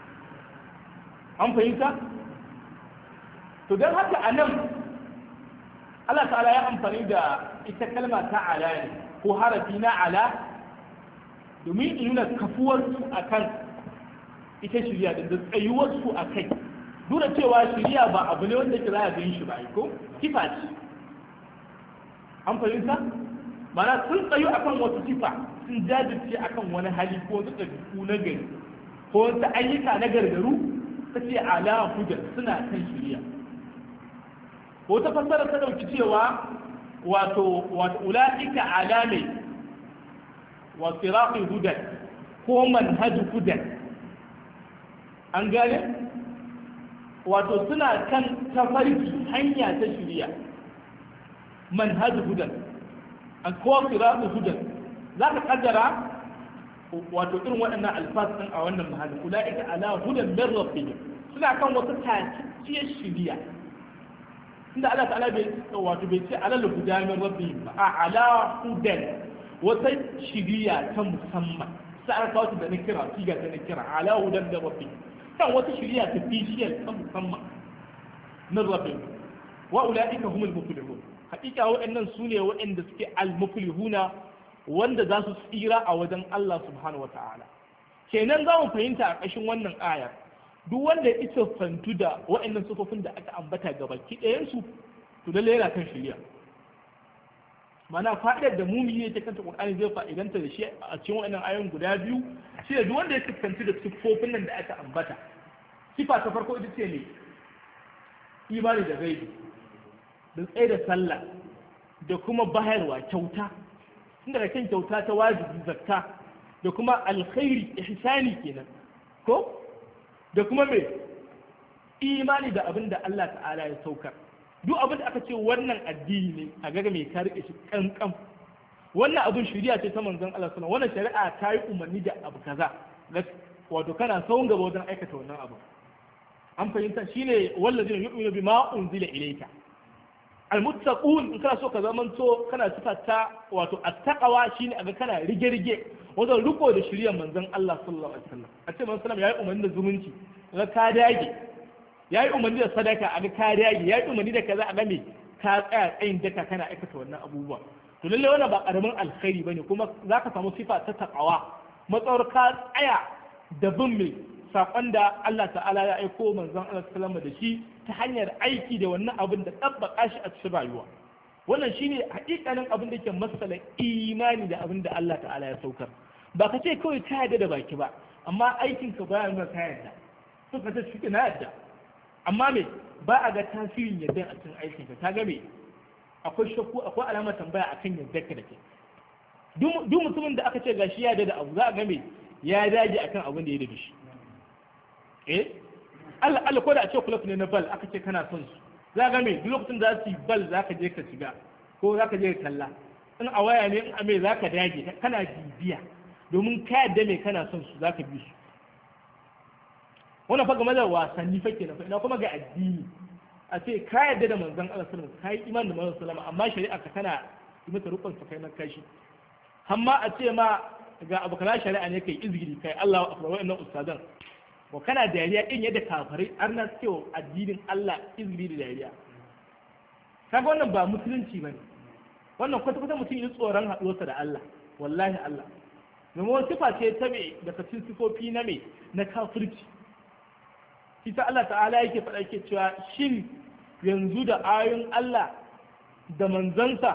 an fahimta to dan haka anan Allah ta'ala ya amfani da ita kalma ta ala ne ko harafi na ala domin in nuna kafuwarsu a kan ita shirya da tsayuwarsu a kai duk da cewa shirya ba abu ne wanda ke za a gani shi ba ko kifa ce an fahimta mana sun tsayu akan wasu kifa sun jajirce akan wani hali ko wasu ɗabi'u na gari ko wasu ayyuka na gargaru ta ce ala hujjar suna kan shirya ko ta fassara ta dauki cewa wato ula'ika alame wa siraqi hudan ko manhaj hudan an gane wato suna kan tafarki hanya ta shiriya manhaj hudan an ko siraqi hudan zaka kaddara wato irin waɗannan alfasin a wannan mahali ula'ika ala hudan min rabbihim suna kan wata tacciyar shiriya inda Allah ta'ala bai ce alal huda min rabbihim ba a ala hudan wata shiriya ta musamman sai aka kawo da na kira siga ta na kira ala hudan da rabbihim kan wata shari'a ta bishiyar ta musamman na rabbin wa ulaika humul muflihun hakika waɗannan su ne waɗanda suke al-muflihuna wanda za su tsira a wajen Allah subhanahu wata'ala kenan za mu fahimta a ƙashin wannan aya duk wanda ya isa fantu da waɗannan sufofin da aka ambata ga baki ɗayansu to lalle yana kan shari'a mana fa'idar da mumini ne ta kanta Qur'ani zai fa'idanta da shi a cikin waɗannan ayoyin guda biyu shi da duk wanda ya fuskanci da sufofin nan da aka ambata sifa ta farko ita ce ne imani da gaibi da tsaye da sallah da kuma bayarwa kyauta tun daga kan kyauta ta wajibi zakka da kuma alkhairi ihsani kenan ko da kuma me imani da abin da Allah ta'ala ya saukar duk abin da aka ce wannan addini ne a gaga mai ka rike shi kankan wannan abin shari'a ce ta manzon Allah sallallahu wannan shari'a ta yi umarni da abu kaza wato kana sauran gaba wajen aikata wannan abu an fahimta shine wallazina yu'minu bima unzila ilayka almuttaqun in kana so ka zamanto kana sifata wato attaqwa shine aga kana rige-rige wajen riko da shiriyar manzon Allah sallallahu alaihi wasallam a ce manzon yayi umarni da zumunci ga ka dage yayi umarni da sadaka aga ka dage yayi umarni da kaza aga me ka tsaya tsayin daka kana aikata wannan abubuwa to lalle wannan ba karamin alkhairi bane kuma zaka samu sifa ta taqwa matsawar ka tsaya da bin me sakon da Allah ta'ala ya aiko manzon Allah sallallahu alaihi wasallam da shi ta hanyar aiki da wannan abin da tabbaka shi a cikin rayuwa wannan shine hakikanin abin da ke masala imani da abin da Allah ta'ala ya saukar ba ka ce kawai ka yarda da baki ba amma aikin ka baya nuna ka yarda to ka ce shi na yarda amma me ba a ga tasirin yarda a cikin aikin ka ga me akwai shakku akwai alamar tambaya akan yarda ka da ke duk mutumin da aka ce gashi ya yarda da abu za a ga me ya dage akan abin da ya yarda shi Allah ko da a ce club ne na bal aka ce kana son su za ga me duk lokacin da za su yi bal za ka je ka shiga ko za ka je ka kalla in a waya ne in a me za ka dage kana bibiya domin ka yadda me kana son su za ka bi su wannan fa game da wasanni fa kenan fa ina kuma ga addini a ce ka yadda da manzon Allah sallallahu alaihi wasallam kai iman da manzon sallallahu amma shari'a ka kana yi mata rukun sa kai na kashi amma a ce ma ga abu kana shari'a ne kai izgiri kai Allahu akbar wa'annan ustazan ko kana dariya din yadda kafirai har na cewa addinin Allah izini da dariya kaga wannan ba musulunci bane wannan kwata-kwata mutum yi tsoron haɗuwarsa da Allah wallahi Allah domin wani sifa ce ta me daga cikin sifofi na me na kafirci ita Allah ta'ala yake faɗa yake cewa shin yanzu da ayoyin Allah da manzansa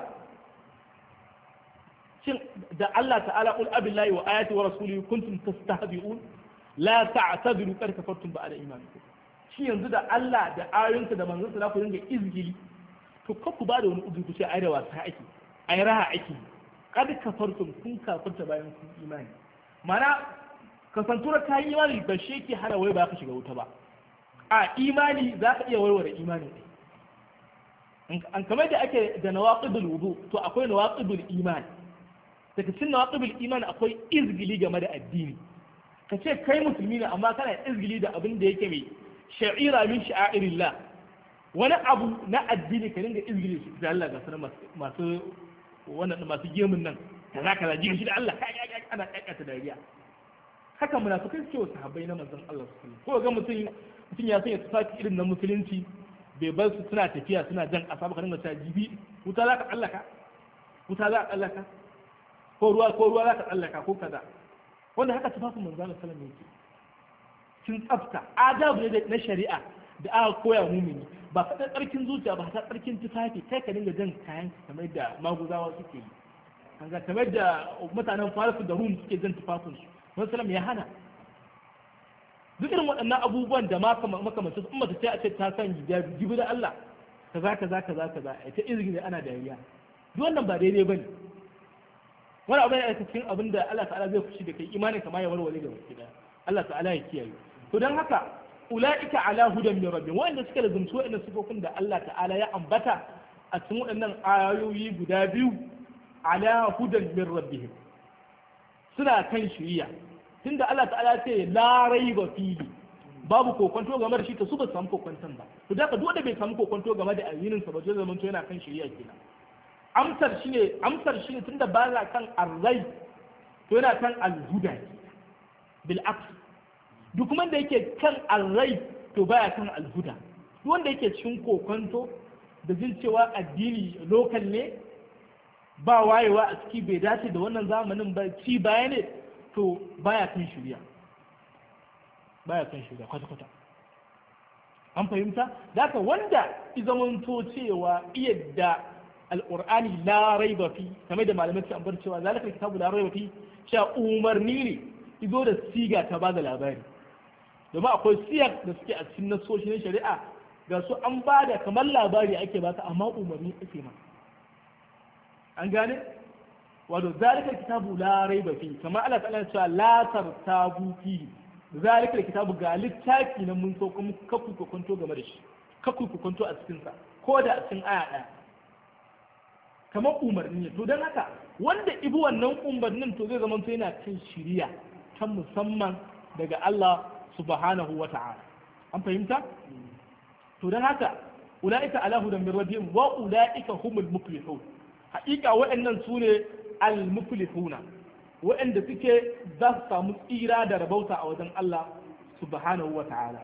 shin da Allah ta'ala qul abillahi wa ayati wa rasulihi kuntum tastahzi'un la ta'tadiru qad kafartum ba'da imanikum shi yanzu da Allah da ayoyinsa da manzansa za ku dinga izgili to kar ku bada wani uzuri ku ce ai da wasa ake ai raha ake qad kafartum kun kafirta bayan kun imani mana kasantura ta yi imani ba shi yake hana wai ba ka shiga wuta ba a imani za ka iya warware imani an kamar da ake da nawaqidul wudu to akwai nawaqidul iman daga cikin nawaqidul iman akwai izgili game da addini ka ce kai musulmi ne amma kana izgili da abin da yake mai sha'ira min sha'irillah wani abu na addini ka dinga izgili shi da Allah ga sanar masu wannan masu gemun nan kaza kaza jin shi da Allah ana kakata dariya haka munafikai suke wa sahabbai na manzon Allah sallallahu alaihi wasallam ko ga mutum ya sanya tufafi irin na musulunci bai bar su suna tafiya suna jan kasa ba ka dinga cewa jibi wuta za ka tsallaka wuta za ka tsallaka ko ruwa za ka tsallaka ko kaza wanda haka tufafin manzo Allah sallallahu alaihi wasallam sun tsafta adabu ne na shari'a da aka koya mumini ba ka tsarkin zuciya ba ta tsarkin tufafi kai ka dinga jan kayan kamar da maguzawa suke yi kaga kamar da mutanen Faris da Rum suke jan tufafin su Manzo sallallahu ya hana duk irin waɗannan abubuwan da makamancin su ummata sai a ce ta san hijabi jibi da Allah kaza ta izini ana dariya duk wannan ba daidai bane wani abu ne a cikin abin da Allah ta'ala zai fushi da kai imanin kama ya warware da wasu daya Allah ta'ala ya kiyaye to don haka ula'ika ala hudan min rabbihim wanda suka lazumci waɗannan sifofin da Allah ta'ala ya ambata a cikin waɗannan ayoyi guda biyu ala hudan min rabbihim suna kan shiriya tunda Allah ta'ala ya ce la raiba fihi babu kokonto game da shi ta su ba su samu kokonton ba to da ka duk wanda bai samu kokonto game da ayyinin sa ba zai zama yana kan shiriya kenan amsar shine tunda ba za kan arrai to yana kan alhuda bil aks duk wanda yake kan arrai to baya kan alhuda. Duk wanda yake cikin kokonto da jin cewa addini lokal ne ba wayewa a ciki bai dace da wannan zamanin ba ci baya ne to baya kan shirya kwata-kwata. An fahimta? Da haka wanda izamanto cewa iyadda al'ur'ani la raiba fi kamar da malamai su ambar cewa zalika kitabu la raiba fi cewa umarni ne izo da siga ta ba da labari, domin akwai siyar da suke a cikin nasoshi na shari'a ga su an ba da kamar labari ake ba ta amma umarni ake ma. An gane? wato zalika kitabu la raiba fi kamar Allah ta'ala cewa la tartabu fi zalika kitabu ga littafi na mun so kuma kakku kokonto game da shi, kakku kokonto a cikin sa ko da a cikin aya ɗaya kamar umarni ne. To don haka wanda ibi wannan umarnin to zai zama to yana kan shiriya ta musamman daga Allah subhanahu wa ta'ala. An fahimta? To don haka ula'ika ala hudan min rabbihim wa ula'ika humul muflihun. Haƙiƙa waɗannan su ne al-muflihuna waɗanda suke za su samu tsira da rabauta a wajen Allah subhanahu wa ta'ala.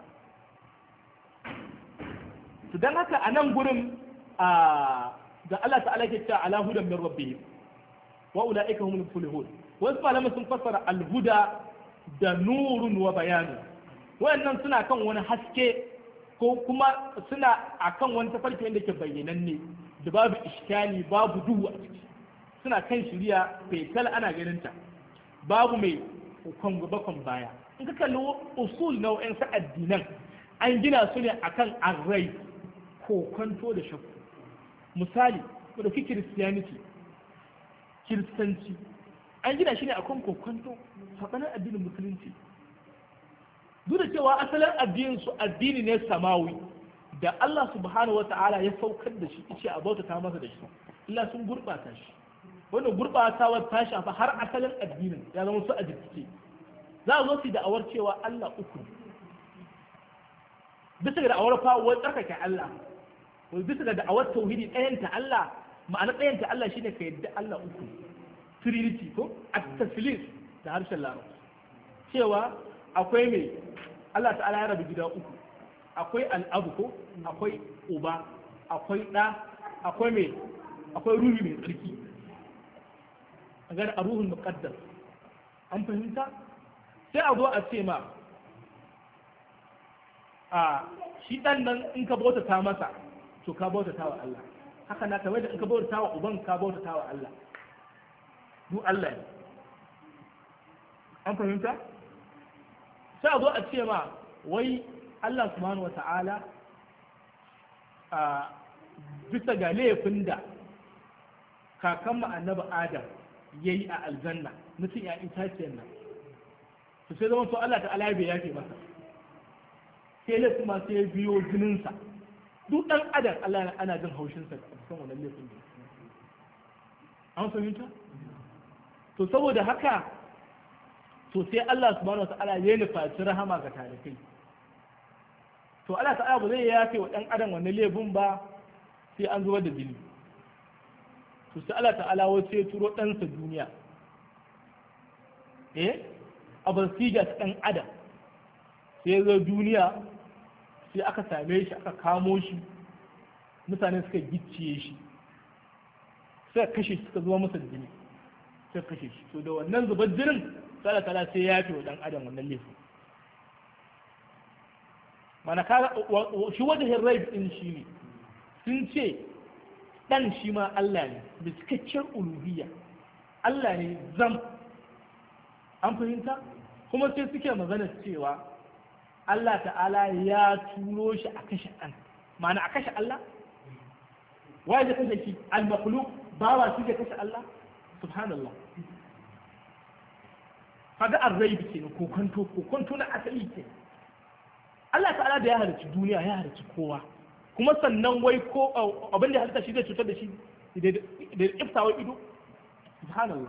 To don haka a nan gurin da Allah ta'ala ke cewa ala hudan min rabbihim wa ulaika humul muflihun. Wasu malamai sun fassara al-huda da nurun wa bayanun. Wayannan suna kan wani haske ko kuma suna akan wani tafarki wanda ke bayyananne da babu iskali babu duhu a ciki. Suna kan shiriya fetal ana ganin ta babu mai bakon baya. In ka kalli usul na wa'ansu addinan an gina su ne akan arrai kokonto da shakku. Misali ku dauki kiristanci an gina shi ne akan kokonto sabanin addinin musulunci, duk da cewa asalin addinin su addini ne samawi da Allah subhanahu wata'ala ya saukar da shi yace a bautata masa da shi, illa sun gurbata shi. Wannan gurbatawar ta shafa har asalin addinin ya zama su a jiki. Za a zo su da'awar cewa Allah uku bisa ga da'awar fawar tsarkake Allah, bisa ga da'awar tauhidi ɗayanta Allah. Ma'ana ɗayanta Allah shine ka yadda Allah uku, trinity ko at-taslis da harshen larabci, cewa akwai mai Allah ta'ala ya rabu gida uku, akwai al'abu ko akwai uba, akwai ɗa, akwai mai akwai ruhi mai tsarki, a gani a ruhun muqaddas. An fahimta? Sai a zo a ce ma a shi ɗan nan in ka bautata masa to ka bautata wa Allah, haka na kamar da in ka bautata wa uban ka bautata wa Allah, duk Allah ne. An fahimta? Sai a zo a ce ma wai Allah subhanahu wata'ala a bisa ga laifin da kakan mu annabi Adam yayi a aljanna mutum ya itaciyar nan, to sai zama to Allah ta'ala bai yafe masa, sai laifin ma sai biyo jininsa. Duk ɗan adam Allah ana jin haushinsa a cikin wannan laifin da an fahimta. To saboda haka to sai Allah subhanahu wata'ala ya nufaci rahama ga tarikai, to Allah ta'ala ba zai yafe wa ɗan adam wannan laifin ba sai an zubar da jini. To sai Allah ta'ala wace ya turo ɗansa duniya a basija ta ɗan adam, sai ya zo duniya sai aka same shi aka kamo shi, mutane suka gicciye shi suka kashe shi suka zuwa masa jini suka kashe shi. To da wannan zubar jinin sai Allah ta'ala sai ya yafe wa ɗan adam wannan laifin. Mana kaga shi wajen rai din shi ne sun ce dan shi ma Allah ne da cikakken uluhiyya, Allah ne zam. An fahimta? Kuma sai suke magana cewa Allah ta'ala ya turo shi a kashe ɗan, ma'ana a kashe Allah. Waye da kashe shi al-makhluq bawa shi da kashe Allah, subhanallah. Kaga ar-raib kenan kokonto na asali kenan. Allah ta'ala da ya halarci duniya ya halarci kowa, kuma sannan wai ko abin da halitta shi zai cutar da shi da iftawa ido, subhanallah.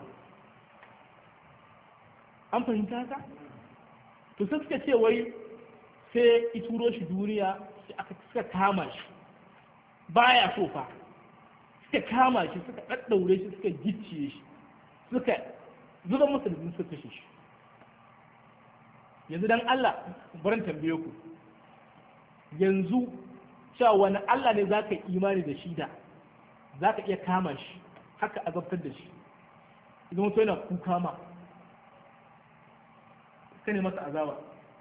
An fahimta haka? To sai suka ce wai sai i turo shi duniya sai aka suka kama shi baya so fa, suka kama shi suka daddaure shi suka gicciye shi suka zuba masa da suka kashe shi. yanzu dan Allah barin tambaye ku yanzu cewa wani Allah ne za ka imani da shi da za ka iya kama shi haka azabtar da shi idan mutum yana kuka ma ka ne masa azaba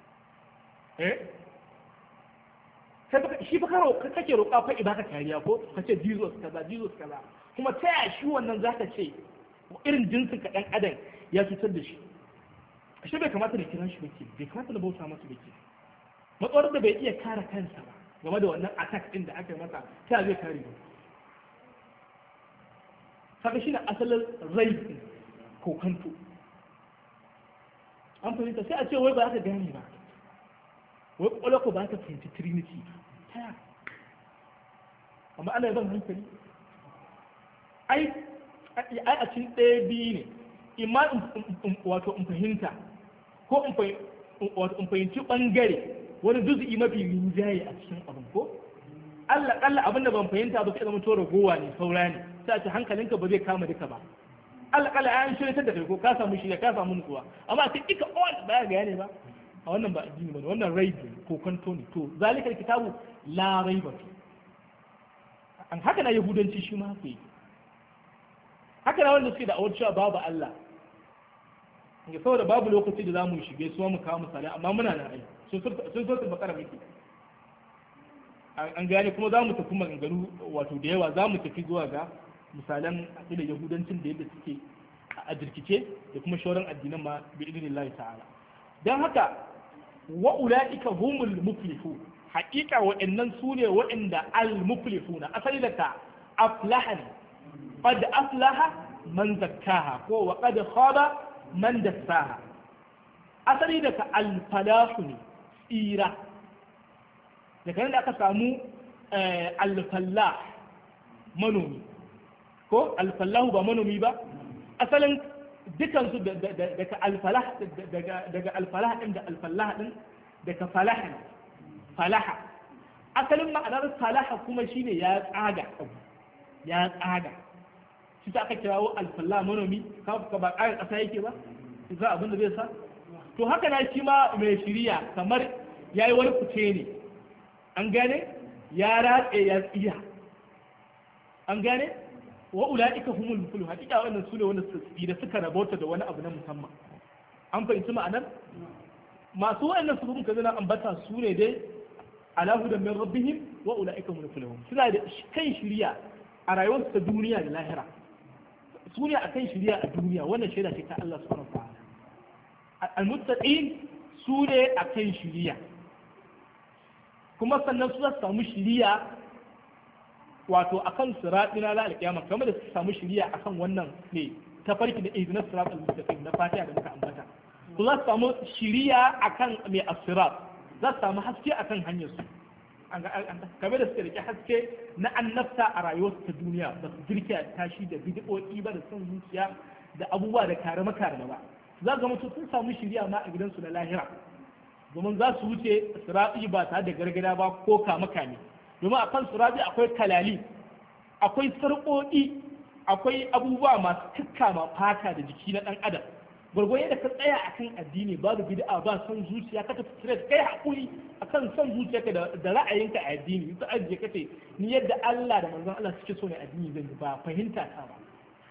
shi fa kake roƙa fa ibaka kariya ko ka ce Jesus kaza kuma ta yaya shi wannan za ka ce irin jinsin ka ɗan adam ya cutar da shi ashe bai kamata da kiran shi bake bai kamata da bauta masa bake matsawar da bai iya kare kansa ba game da wannan attack din da aka yi masa ta zai kare ba kaga shi ne asalin rai ko kanto an fahimta sai a ce wai ba za ka gane ba wai kwalako ba ka fahimci trinity ta yaya amma ana yi ban hankali ai a cikin ɗaya biyu ne imma wato in fahimta ko in fahimci ɓangare wani juzu'i mafi rinjaye a cikin abin ko Allah kalla abin da ban fahimta ba sai zama to ragowa ne saura ne sai a ce hankalinka ba zai kama duka ba Allah kalla an shirya da kai ko ka samu shirya ka samu nutsuwa amma sai ika all ba ga ne ba a wannan ba addini bane wannan raibi ko kwanto ne to zalikal kitabu la raiba fi an haka na yahudanci shi ma haka yi haka na wanda suke da awar cewa babu Allah ga saboda babu lokaci da za mu shige su mu kawo misalai amma muna nan ai sun so su bakara miki an gane kuma za mu tafi maganganu wato da yawa za mu tafi zuwa ga misalan aƙidar yahudancin da yadda suke a jirkice da kuma shauran addinan ma bi idinillahi ta'ala dan haka wa ulaika humul muflihu haƙiƙa wa'annan su ne wa'anda al muflihuna asali daga aflahan qad aflaha man zakkaha ko wa qad khaba man dassaha asali daga al falahu ne tsira daga nan da aka samu al fallah manomi ko al fallahu ba manomi ba asalin dukansu daga alfalah daga alfalah din da alfalah din daga falaha asalin ma'anar falaha kuma shine ya tsaga ya tsaga shi ta aka kirawo alfalah manomi ka ba ƙarin ƙasa yake ba za abin da zai sa to haka na shi ma mai shiriya kamar ya yi wani fice ne an gane ya ratse ya tsiya an gane wa ula'ika humul muflihun hakika wannan sune wanda da suka rabota da wani abu na musamman an fahimci ma'anar masu wa'annan su kuma kazana ambata su ne dai ala hudan min rabbihim wa ula'ika humul muflihun suna da kan shiriya a rayuwarsu ta duniya da lahira su ne akan shiriya a duniya wannan shaida ce ta Allah subhanahu wa ta'ala al-muttaqin su ne akan shiriya kuma sannan su za su samu shiriya wato akan sirati na la alƙiyama kamar da su samu shiriya akan wannan ne ta farki da izinin sirat al-mustaqim na fatiha da muka ambata to za su samu shiriya akan mai asirat za su samu haske akan hanyar su kamar da suka rike haske na annabta a rayuwarsu ta duniya ba su girke tashi da bid'o'i ba da son zuciya da abubuwa da kare makarama ba za ga mutum sun samu shiriya ma a gidansu na lahira domin za su wuce sirati ba tare da gargada ba ko kame kame domin a kan surabi akwai kalali akwai sarƙoƙi akwai abubuwa masu kakkama fata da jiki na ɗan adam gwargwado yadda ka tsaya akan addini babu bid'a ba son zuciya ka tafi straight kai haƙuri akan son zuciyarka da ra'ayinka a addini su ajiye kace ni yadda Allah da manzon Allah suke so ne addini zan yi ba fahimta ta ba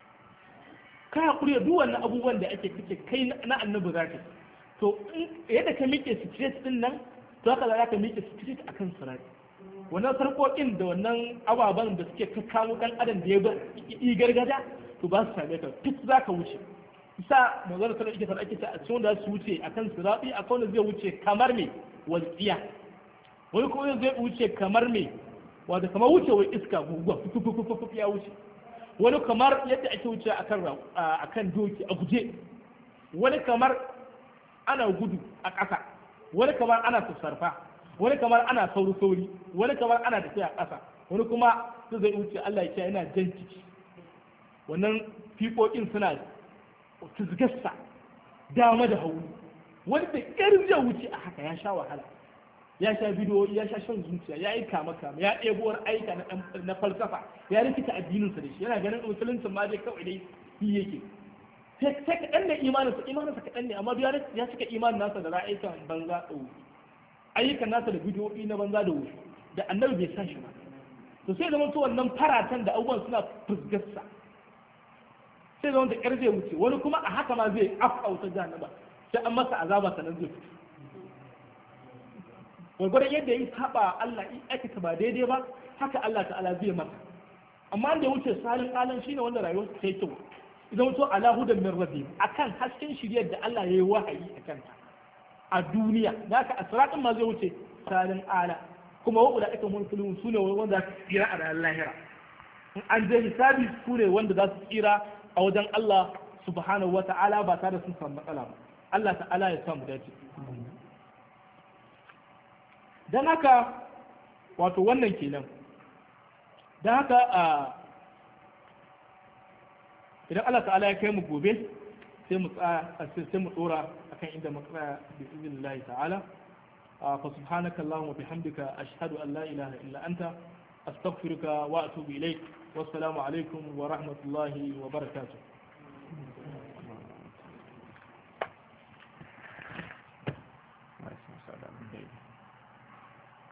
ka haƙuri da duk wannan abubuwan da ake kake kai na annabi zaka to yadda ka miƙe straight din nan to haka za ka miƙe straight akan sirati wannan sarƙoƙin da wannan ababen da suke kakkamo ɗan adam da ya yi gargada to ba su same ka duk za ka wuce isa magana sanar ake sanar ake ta a cikin wanda su wuce a kan sirafi a kawai zai wuce kamar me walƙiya wani kuma zai wuce kamar me wanda kamar wucewar iska guguwa fufufufufu ya wuce wani kamar yadda ake wuce a kan doki a guje wani kamar ana gudu a ƙasa wani kamar ana sassarfa wani kamar ana sauri wani kamar ana tafiya ƙasa wani kuma su zai wuce Allah ya ce yana jan ciki wannan fiƙoƙin suna tuzgarsa dama da hauni wani da ƙyar zai wuce a haka ya sha wahala ya sha bidiyoyi ya sha shan zuciya ya yi kama ya ɗebuwar aika na falsafa ya rikita addininsa da shi yana ganin musuluncin ma dai kawai dai shi yake sai kaɗan ne imaninsa kaɗan ne amma ya cika imanin nasa da ra'ayikan banza da wuce ayyukan nasa da bidiyoyi na banza da wuce da annabi bai san shi ba to sai zama to wannan faratan da abubuwan suna fusgarsa sai zama da ƙyar zai wuce wani kuma a haka ma zai afauta jahannama sai an masa azaba sanan zai fito gwargwadon yadda ya saba Allah in aikata ba daidai ba haka Allah ta'ala zai masa amma da ya wuce salin alan shine wanda rayuwar ta yi kyau idan mutum ala hudan min rabbi akan hasken shiryar da Allah ya yi wahayi a kanta a duniya naka asratin ma zai wuce salin ala kuma wa ulaika hum fulun sune wanda za su tsira a ranar lahira in an je hisabi sune wanda za su tsira a wajen Allah subhanahu wata'ala ba tare da sun samu matsala ba Allah ta'ala ya samu dace dan haka wato wannan kenan dan haka idan Allah ta'ala ya kai mu gobe sai mu sai mu dora akan inda mu tsaya bi idnillahi ta'ala fa subhanaka allahumma bihamdika ashhadu an la ilaha illa anta astaghfiruka wa atubu ilayk wassalamu alaikum wa rahmatullahi wa barakatuh